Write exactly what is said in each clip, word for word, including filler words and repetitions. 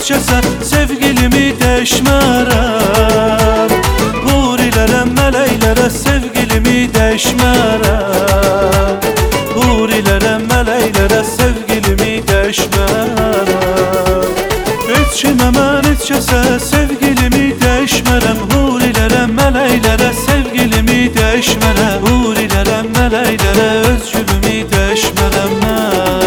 kəsə sevgilimi dəşmərəm. Hurilərəm, mələklərə sevgilimi dəşmərəm. Hurilərəm, mələklərə sevgilimi dəşmərəm. Heç kimə mən heç kəsə sevgilimi dəşmərəm. Hurilərəm, mələklərə sevgilimi dəşmərəm. Hurilərəm, mələklərə öz gülümü dəşmərəm mən.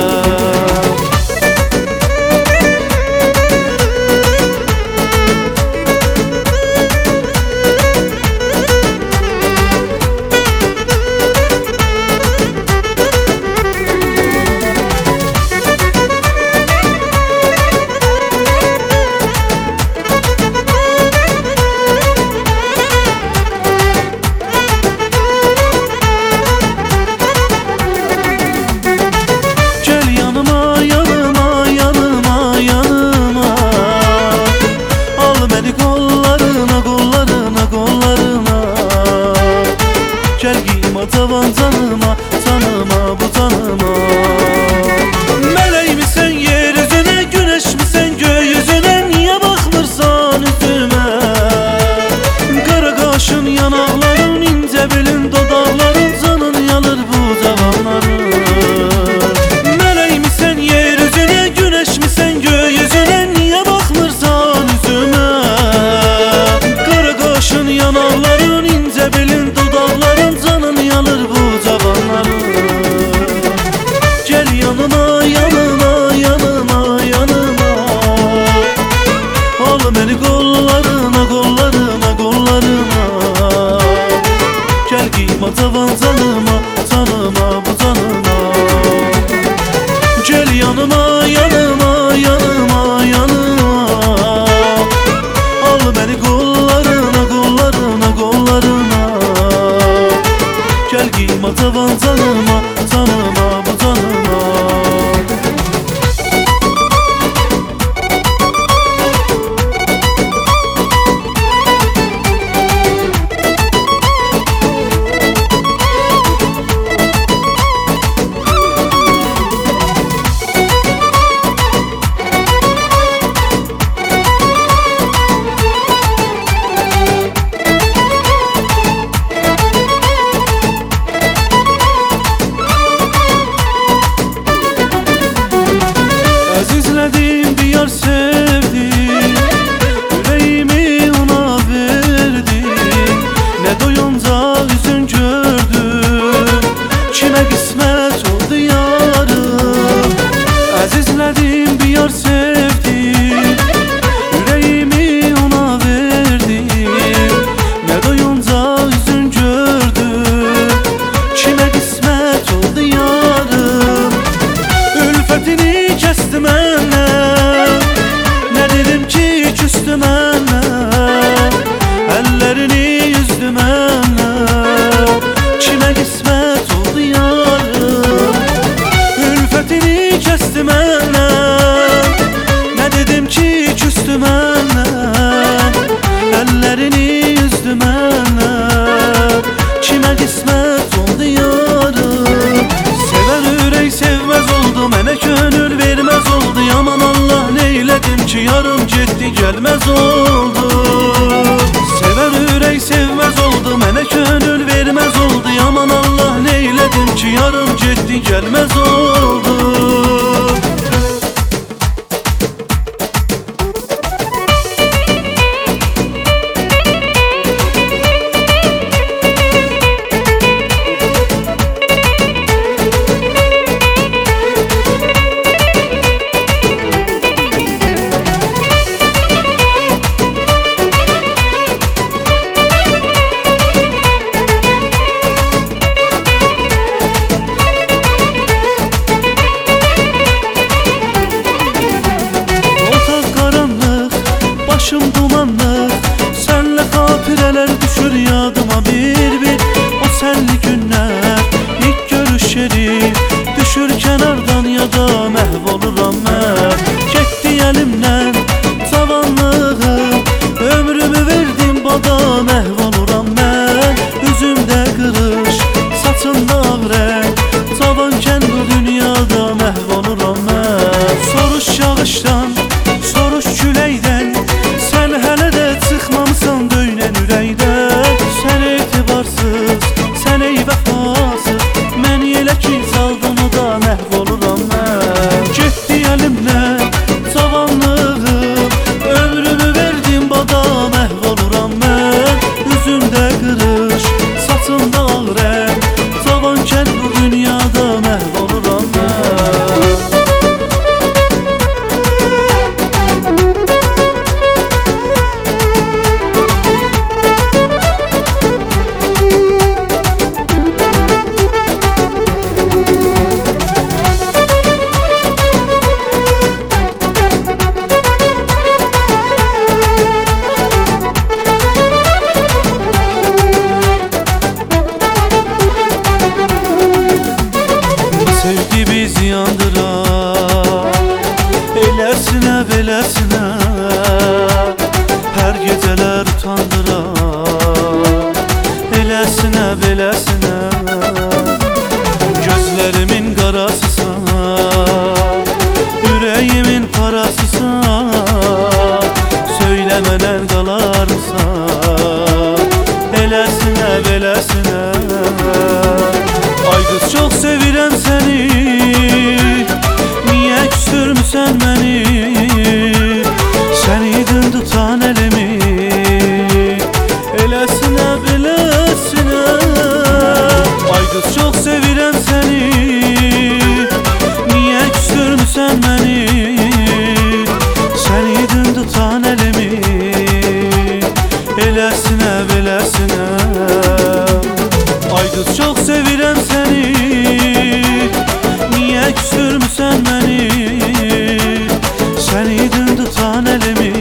Tavan tanıma, tanıma bu tanıma. Mələk misən yeryüzünə, güneş misən gökyüzünə? Niye bakmırsan üzümə? Qara qaşın, yanaqların, incə belin, dodaqların, canın yanır bu cavanların. Mələk misən yeryüzünə, güneş misən gökyüzünə? Niye bakmırsan üzümə? Qara qaşın, yanaqların, incə belin, dodaqların, canın yanır bu cavanların. Gel yanıma, yanıma, yanıma, yanıma. Al beni kollarına, kollarına, kollarına. Gel giyma tavan tanıma, tanıma bu tanıma. Gel yanıma, yanıma, yanıma, yanıma. Al beni kollarına, kollarına, kollarına. Gel giyma tavan tanıma, tanıma bu tanıma. Əzizlədim, diyar sevdim, yüreğimi ona verdim. Ne doyunca üzün gördüm, kime kısmet oldu yarım. Əzizlədim, diyar sevdim, yüreğimi ona verdim. Ne doyunca üzün gördüm, kime kısmet oldu yarım. Ülfetini kesti məndən, nə dedim ki küstü məndən. Əllərini üzdü məndən, kimə qismət oldu yarım. Ülfetini kesti məndən, nə dedim ki küstü məndən. Əllərini üzdü məndən, kimə qismət oldu yarım. Sevən ürək sevməz oldu, mənə könül verməz oldu. Yaman Allah neylədim ki yarım getdi gəlməz oldu. Sevən ürək sevməz oldu, mənə könül verməz oldu. Yaman Allah neylədim ki yarım getdi gəlməz oldu. Başım dumanlı, senle hatıreler düşür yadıma bir bir. O senli günler, ilk görüşleri düşür kenardan ya da məhvoluram mən. Getdi elimden tavanlığım, ömrümü verdim bada məhvoluram mən. Üzümdə qırış, saçımda ağ rəng, tavanken bu dünyada məhvoluram mən. Soruş yağışdan, soruş külə gələr qalarsan Eləsinə, beləsinə Ay qız çox sevirəm səni Niyə küstürmüsən məni Səni idin tutan əlimi Eləsinə, beləsinə Ay qız çox sevirəm səni Niyə küstürmüsən məni Səni idin tutan əlimi Eləsinə, beləsinə Ay qız çox sevirəm səni Niyə küstürmüsən məni Səni idin tutan əlimi